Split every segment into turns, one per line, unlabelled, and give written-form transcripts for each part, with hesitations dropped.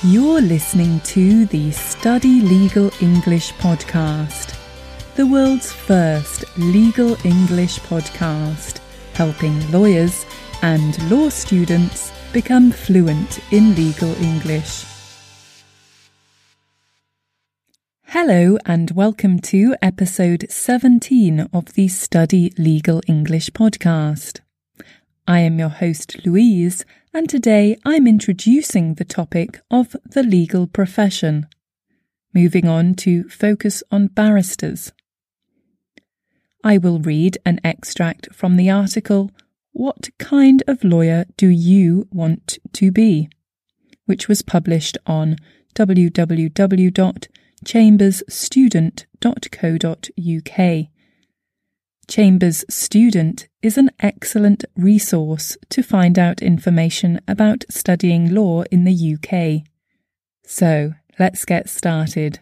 You're listening to the Study Legal English podcast, the world's first legal English podcast, helping lawyers and law students become fluent in legal English. Hello and welcome to episode 17 of the Study Legal English podcast. I am your host Louise, and today I'm introducing the topic of the legal profession, moving on to focus on barristers. I will read an extract from the article What Kind of Lawyer Do You Want to Be?, which was published on www.chambersstudent.co.uk. Chambers Student is an excellent resource to find out information about studying law in the UK. So, let's get started.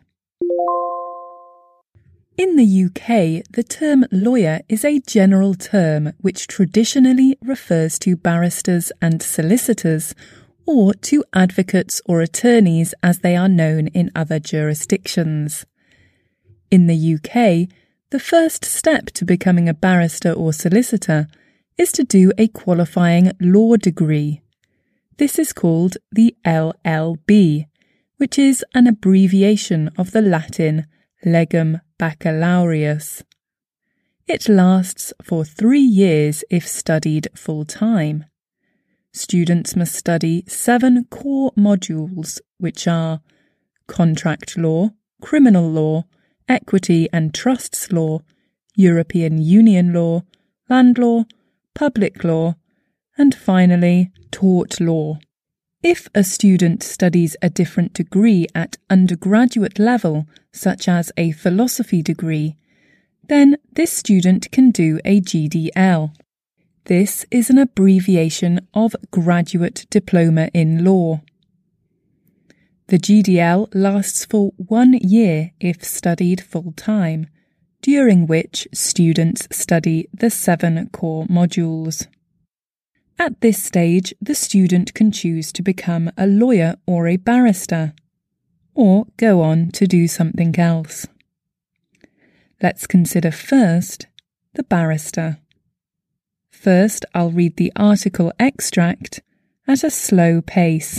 In the UK, the term lawyer is a general term which traditionally refers to barristers and solicitors, or to advocates or attorneys as they are known in other jurisdictions. In the UK, the first step to becoming a barrister or solicitor is to do a qualifying law degree. This is called the LLB, which is an abbreviation of the Latin Legum Baccalaureus. It lasts for 3 years if studied full-time. Students must study 7 core modules, which are contract law, criminal law, equity and trusts law, European Union law, land law, public law, and finally, tort law. If a student studies a different degree at undergraduate level, such as a philosophy degree, then this student can do a GDL. This is an abbreviation of Graduate Diploma in Law. The GDL lasts for 1 year if studied full-time, during which students study the 7 core modules. At this stage, the student can choose to become a lawyer or a barrister, or go on to do something else. Let's consider first the barrister. First, I'll read the article extract at a slow pace.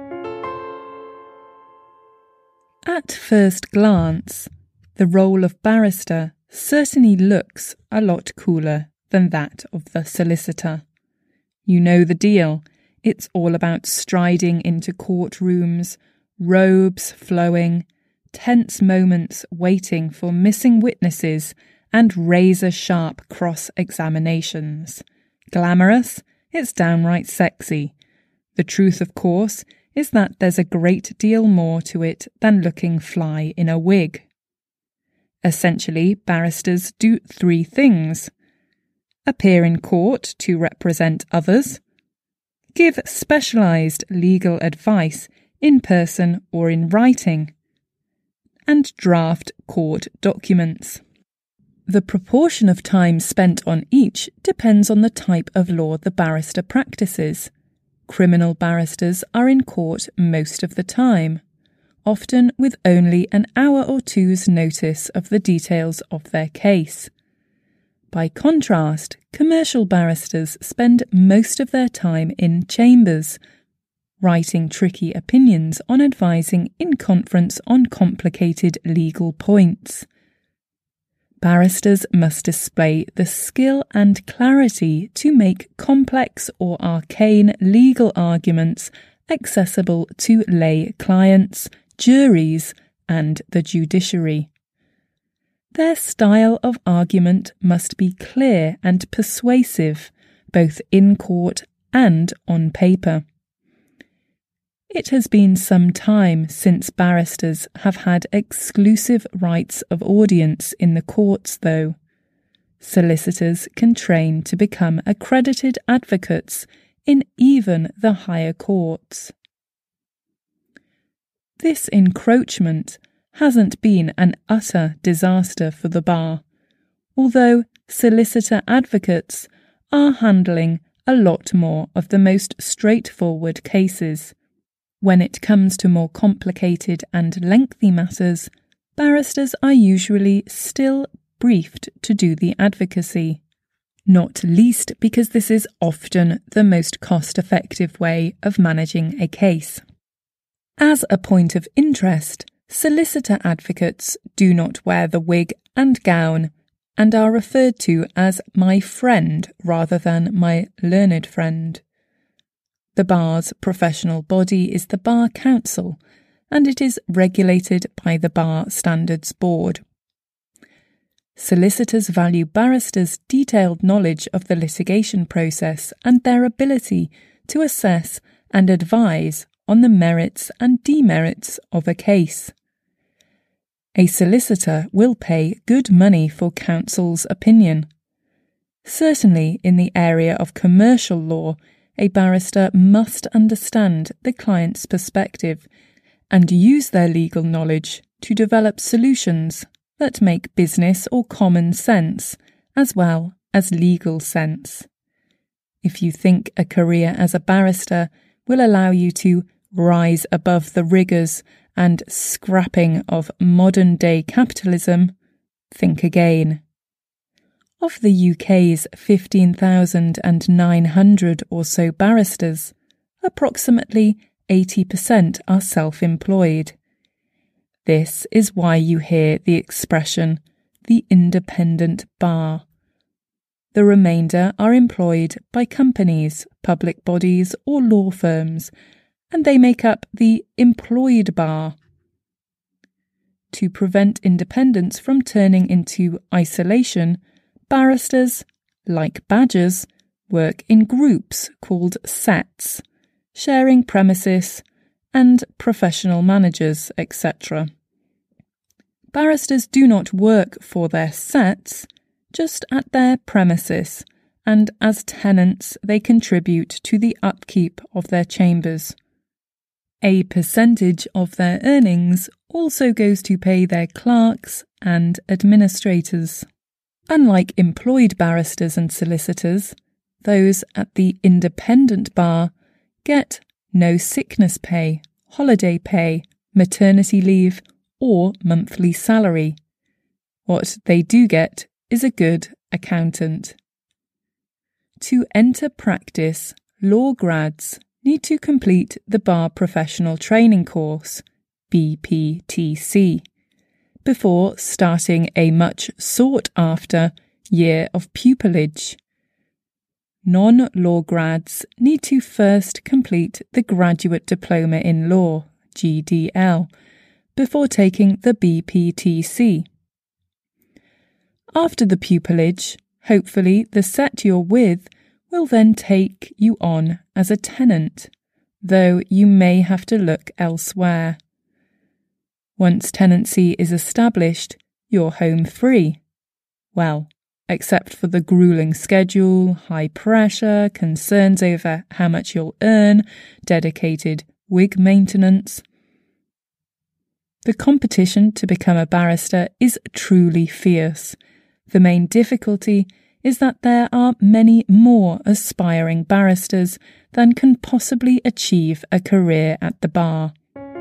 At first glance, the role of barrister certainly looks a lot cooler than that of the solicitor. You know the deal. It's all about striding into courtrooms, robes flowing, tense moments waiting for missing witnesses, and razor-sharp cross-examinations. Glamorous? It's downright sexy. The truth, of course, is that there's a great deal more to it than looking fly in a wig. Essentially, barristers do 3 things: appear in court to represent others, give specialised legal advice in person or in writing, and draft court documents. The proportion of time spent on each depends on the type of law the barrister practices. Criminal barristers are in court most of the time, often with only an hour or two's notice of the details of their case. By contrast, commercial barristers spend most of their time in chambers, writing tricky opinions on advising in conference on complicated legal points. Barristers must display the skill and clarity to make complex or arcane legal arguments accessible to lay clients, juries, and the judiciary. Their style of argument must be clear and persuasive, both in court and on paper. It has been some time since barristers have had exclusive rights of audience in the courts, though. Solicitors can train to become accredited advocates in even the higher courts. This encroachment hasn't been an utter disaster for the bar, although solicitor advocates are handling a lot more of the most straightforward cases, When it comes to more complicated and lengthy matters, barristers are usually still briefed to do the advocacy, not least because this is often the most cost-effective way of managing a case. As a point of interest, solicitor advocates do not wear the wig and gown and are referred to as my friend rather than my learned friend. The bar's professional body is the Bar Council, and it is regulated by the Bar Standards Board. Solicitors value barristers' detailed knowledge of the litigation process and their ability to assess and advise on the merits and demerits of a case. A solicitor will pay good money for counsel's opinion. Certainly in the area of commercial law, a barrister must understand the client's perspective and use their legal knowledge to develop solutions that make business or common sense as well as legal sense. If you think a career as a barrister will allow you to rise above the rigours and scrapping of modern-day capitalism, think again. Of the UK's 15,900 or so barristers, approximately 80% are self-employed. This is why you hear the expression, the independent bar. The remainder are employed by companies, public bodies or law firms, and they make up the employed bar. To prevent independence from turning into isolation, barristers, like badgers, work in groups called sets, sharing premises and professional managers, etc. Barristers do not work for their sets, just at their premises, and as tenants they contribute to the upkeep of their chambers. A percentage of their earnings also goes to pay their clerks and administrators. Unlike employed barristers and solicitors, those at the independent bar get no sickness pay, holiday pay, maternity leave, or monthly salary. What they do get is a good accountant. To enter practice, law grads need to complete the Bar Professional Training Course, BPTC, before starting a much sought-after year of pupillage. Non-law grads need to first complete the Graduate Diploma in Law, GDL, before taking the BPTC. After the pupillage, hopefully the set you're with will then take you on as a tenant, though you may have to look elsewhere. Once tenancy is established, you're home free. Well, except for the gruelling schedule, high pressure, concerns over how much you'll earn, dedicated wig maintenance. The competition to become a barrister is truly fierce. The main difficulty is that there are many more aspiring barristers than can possibly achieve a career at the bar.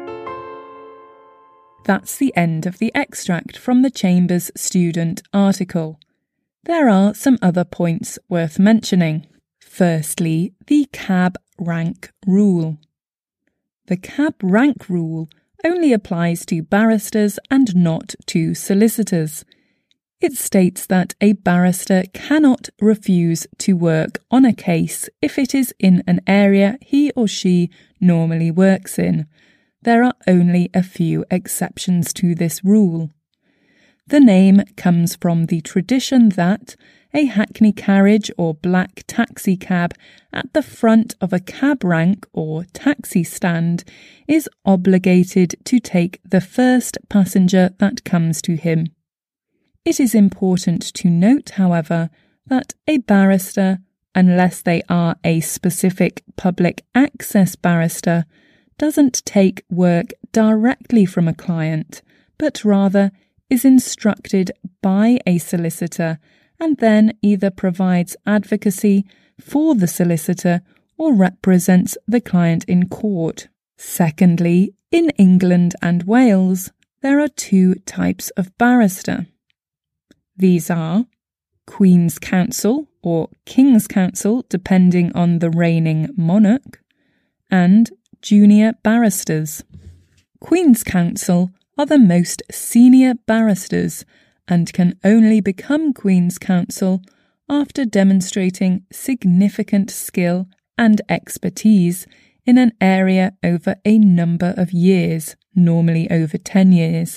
That's the end of the extract from the Chambers Student article. There are some other points worth mentioning. Firstly, the cab rank rule. The cab rank rule only applies to barristers and not to solicitors. It states that a barrister cannot refuse to work on a case if it is in an area he or she normally works in. There are only a few exceptions to this rule. The name comes from the tradition that a hackney carriage or black taxi cab at the front of a cab rank or taxi stand is obligated to take the first passenger that comes to him. It is important to note, however, that a barrister, unless they are a specific public access barrister, doesn't take work directly from a client, but rather is instructed by a solicitor and then either provides advocacy for the solicitor or represents the client in court. Secondly, in England and Wales, there are two types of barrister. These are Queen's Counsel or King's Counsel, depending on the reigning monarch, and junior barristers. Queen's Counsel are the most senior barristers and can only become Queen's Counsel after demonstrating significant skill and expertise in an area over a number of years, normally over 10 years.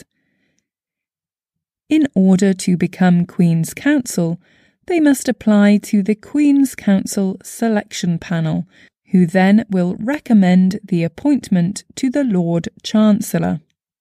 In order to become Queen's Counsel, they must apply to the Queen's Counsel Selection Panel, who then will recommend the appointment to the Lord Chancellor.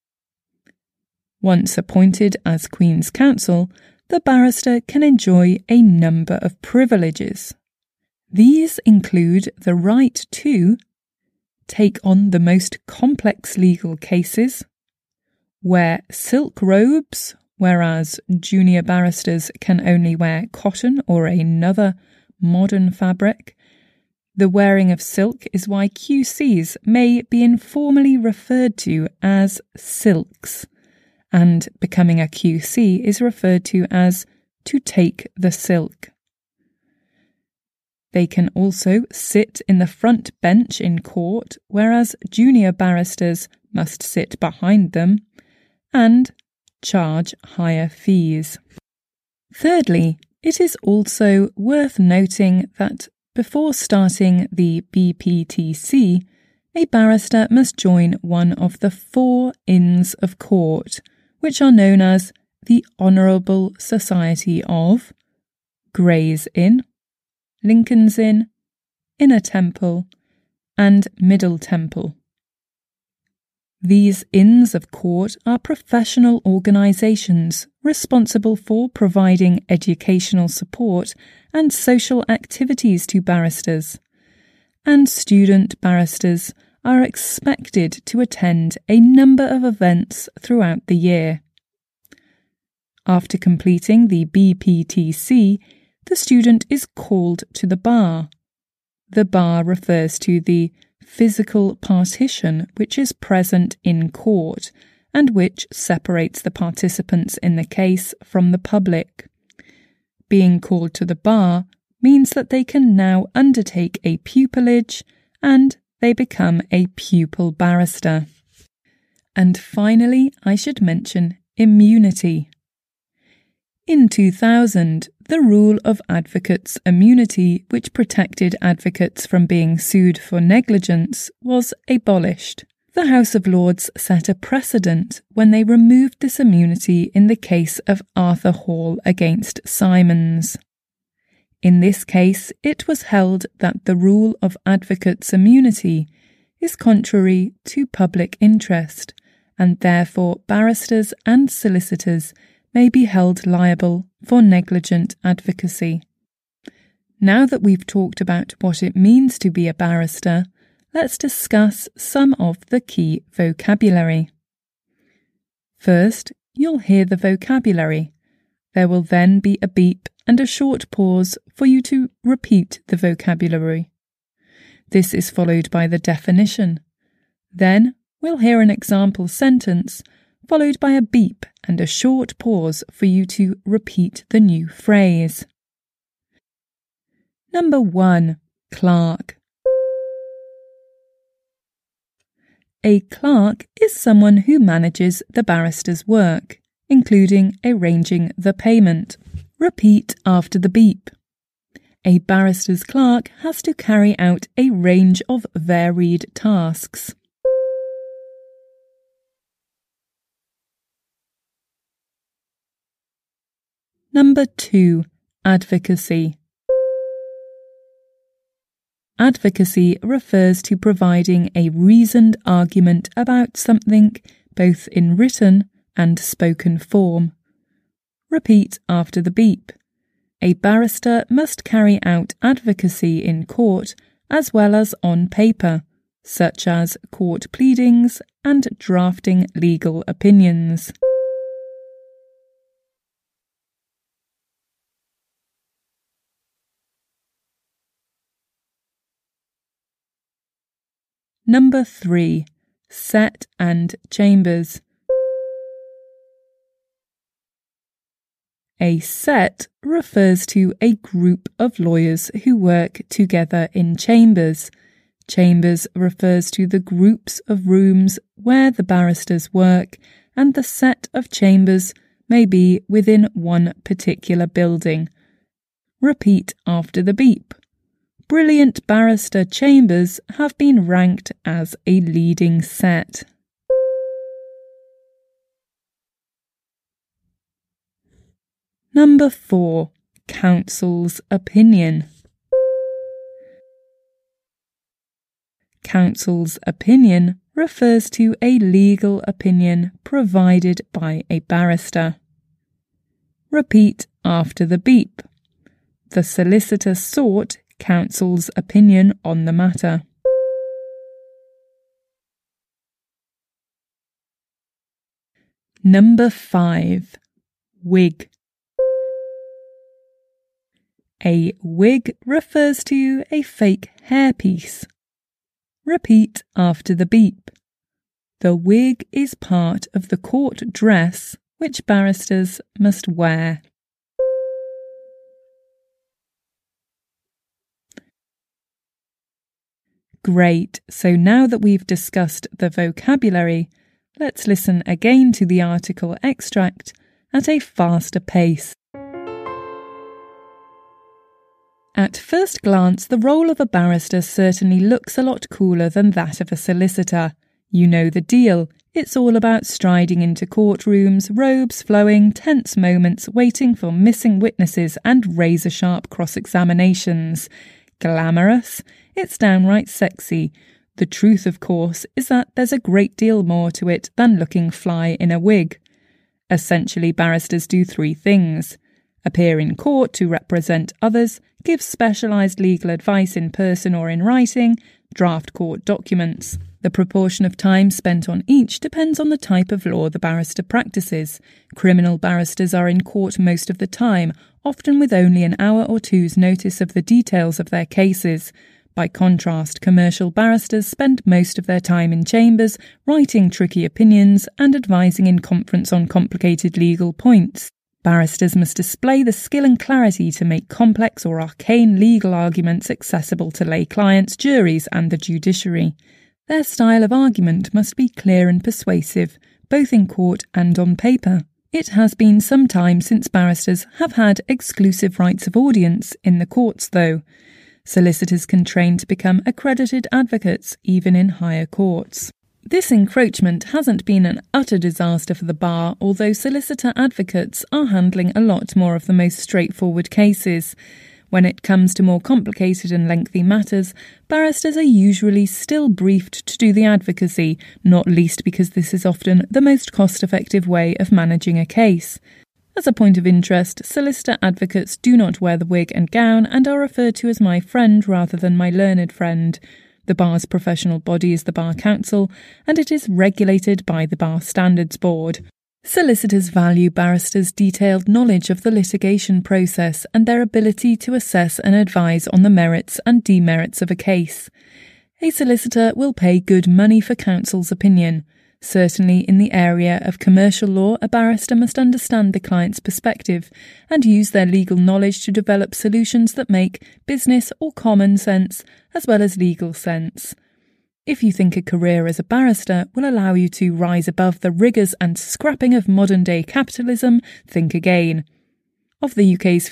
Once appointed as Queen's Counsel, the barrister can enjoy a number of privileges. These include the right to take on the most complex legal cases, wear silk robes, whereas junior barristers can only wear cotton or another modern fabric. The wearing of silk is why QCs may be informally referred to as silks, and becoming a QC is referred to as to take the silk. They can also sit in the front bench in court, whereas junior barristers must sit behind them, and charge higher fees. Thirdly, it is also worth noting that before starting the BPTC, a barrister must join one of the 4 Inns of Court, which are known as the Honourable Society of Gray's Inn, Lincoln's Inn, Inner Temple, and Middle Temple. These Inns of Court are professional organisations responsible for providing educational support and social activities to barristers, and student barristers are expected to attend a number of events throughout the year. After completing the BPTC, the student is called to the bar. The bar refers to the physical partition which is present in court and which separates the participants in the case from the public. Being called to the bar means that they can now undertake a pupillage and they become a pupil barrister. And finally, I should mention immunity. In 2000, the rule of advocates' immunity, which protected advocates from being sued for negligence, was abolished. The House of Lords set a precedent when they removed this immunity in the case of Arthur Hall against Simons. In this case, it was held that the rule of advocates' immunity is contrary to public interest, and therefore barristers and solicitors may be held liable for negligent advocacy. Now that we've talked about what it means to be a barrister, let's discuss some of the key vocabulary. First, you'll hear the vocabulary. There will then be a beep and a short pause for you to repeat the vocabulary. This is followed by the definition. Then we'll hear an example sentence, followed by a beep and a short pause for you to repeat the new phrase. Number 1. Clerk. A clerk is someone who manages the barrister's work, including arranging the payment. Repeat after the beep. A barrister's clerk has to carry out a range of varied tasks. Number 2. Advocacy. Advocacy refers to providing a reasoned argument about something, both in written and spoken form. Repeat after the beep. A barrister must carry out advocacy in court as well as on paper, such as court pleadings and drafting legal opinions. Number 3. Set and chambers. A set refers to a group of lawyers who work together in chambers. Chambers refers to the groups of rooms where the barristers work, and the set of chambers may be within one particular building. Repeat after the beep. Brilliant barrister chambers have been ranked as a leading set. Number 4. Counsel's opinion. Counsel's opinion refers to a legal opinion provided by a barrister. Repeat after the beep. The solicitor sought counsel's opinion on the matter. Number 5. Wig. A wig refers to a fake hairpiece. Repeat after the beep. The wig is part of the court dress which barristers must wear. Great, so now that we've discussed the vocabulary, let's listen again to the article extract at a faster pace. At first glance, the role of a barrister certainly looks a lot cooler than that of a solicitor. You know the deal. It's all about striding into courtrooms, robes flowing, tense moments, waiting for missing witnesses and razor-sharp cross-examinations. Glamorous? It's downright sexy. The truth, of course, is that there's a great deal more to it than looking fly in a wig. Essentially, barristers do 3 things: appear in court to represent others, give specialised legal advice in person or in writing, draft court documents. The proportion of time spent on each depends on the type of law the barrister practices. Criminal barristers are in court most of the time, often with only an hour or two's notice of the details of their cases. By contrast, commercial barristers spend most of their time in chambers, writing tricky opinions and advising in conference on complicated legal points. Barristers must display the skill and clarity to make complex or arcane legal arguments accessible to lay clients, juries, and the judiciary. Their style of argument must be clear and persuasive, both in court and on paper. It has been some time since barristers have had exclusive rights of audience in the courts, though. Solicitors can train to become accredited advocates, even in higher courts. This encroachment hasn't been an utter disaster for the bar, although solicitor advocates are handling a lot more of the most straightforward cases. When it comes to more complicated and lengthy matters, barristers are usually still briefed to do the advocacy, not least because this is often the most cost-effective way of managing a case. As a point of interest, solicitor advocates do not wear the wig and gown and are referred to as my friend rather than my learned friend. The bar's professional body is the Bar Council, and it is regulated by the Bar Standards Board. Solicitors value barristers' detailed knowledge of the litigation process and their ability to assess and advise on the merits and demerits of a case. A solicitor will pay good money for counsel's opinion. Certainly in the area of commercial law, a barrister must understand the client's perspective and use their legal knowledge to develop solutions that make business or common sense as well as legal sense. If you think a career as a barrister will allow you to rise above the rigours and scrapping of modern-day capitalism, think again. Of the UK's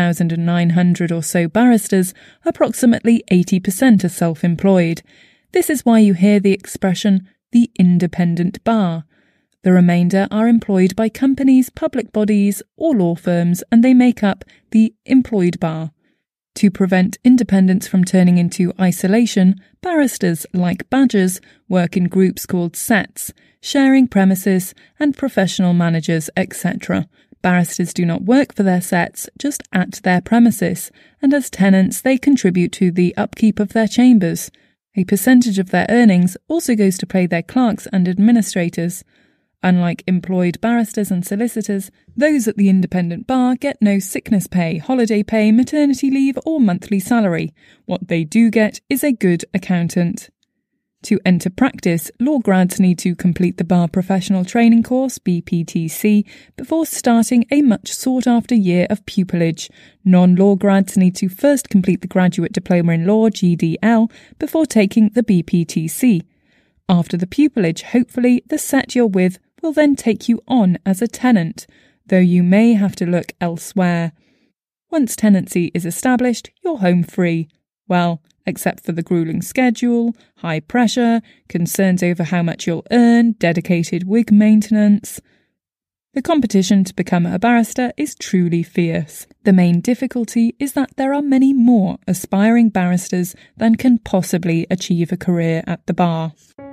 15,900 or so barristers, approximately 80% are self-employed. This is why you hear the expression, the independent bar. The remainder are employed by companies, public bodies, or law firms, and they make up the employed bar. To prevent independence from turning into isolation, barristers, like badgers, work in groups called sets, sharing premises and professional managers, etc. Barristers do not work for their sets, just at their premises, and as tenants they contribute to the upkeep of their chambers. A percentage of their earnings also goes to pay their clerks and administrators. Unlike employed barristers and solicitors, those at the independent bar get no sickness pay, holiday pay, maternity leave or monthly salary. What they do get is a good accountant. To enter practice, law grads need to complete the Bar Professional Training Course, BPTC, before starting a much sought-after year of pupillage. Non-law grads need to first complete the Graduate Diploma in Law, GDL, before taking the BPTC. After the pupillage, hopefully, the set you're with will then take you on as a tenant, though you may have to look elsewhere. Once tenancy is established, you're home free. Well, except for the gruelling schedule, high pressure, concerns over how much you'll earn, dedicated wig maintenance. The competition to become a barrister is truly fierce. The main difficulty is that there are many more aspiring barristers than can possibly achieve a career at the bar.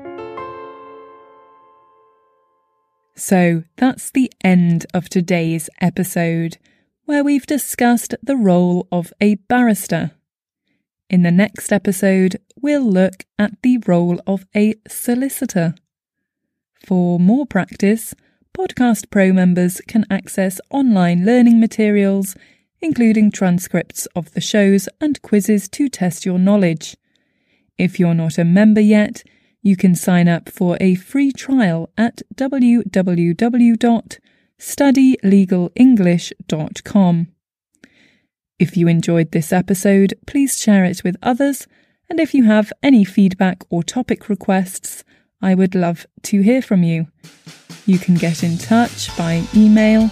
So that's the end of today's episode, where we've discussed the role of a barrister. In the next episode, we'll look at the role of a solicitor. For more practice, Podcast Pro members can access online learning materials, including transcripts of the shows and quizzes to test your knowledge. If you're not a member yet, you can sign up for a free trial at www.studylegalenglish.com. If you enjoyed this episode, please share it with others, and if you have any feedback or topic requests, I would love to hear from you. You can get in touch by email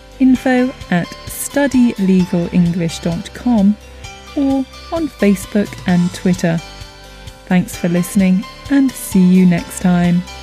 info@studylegalenglish.com or on Facebook and Twitter. Thanks for listening, and see you next time.